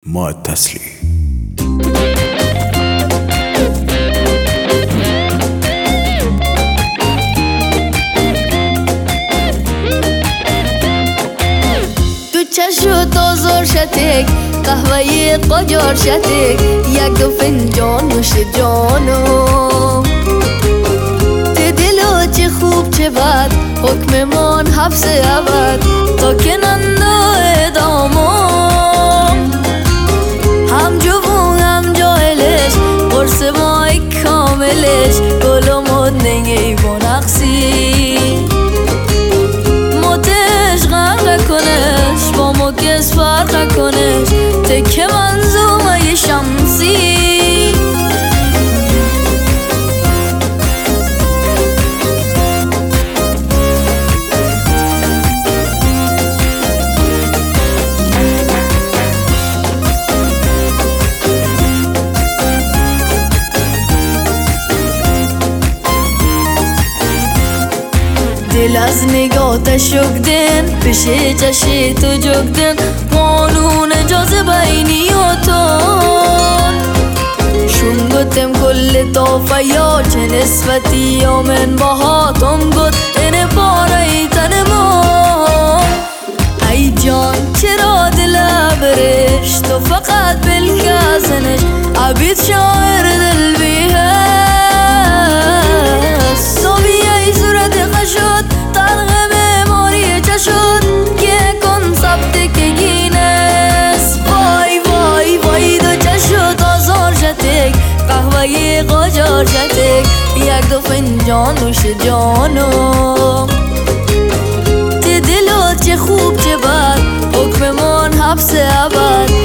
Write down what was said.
ما تسلی تو چشم تازار شتک قهوه قاجار شتک یک دو فنجان نوش جانم ته دلو چه خوب چه بد حکم من حبس ابد تا که نندا ادامم هم جوون هم جاهلش قرص مای کاملش گلو مد نگی بنقصی متش غرق کنش با مگس فرق کنش تکه منظومه شمسی دل از نگاه شکدن پیش چشی تو جگدن قانون جاذبه نیوتن شون گتم کل طافه یا چه نسبتی یا من باهاتم گت این پاره ای تن ما ای جان چرا دل برش تو فقط بلکزنش عبید شاعر دل بیه صوبیه صورت خشد طرق معماری چشد که کنسپت که گینس وای وای وای دو چشد آزار شتک قهوه قاجار شتک یک دو فنجان نوش جانم ته دلو چه خوب چه بد حکم من حبس ابد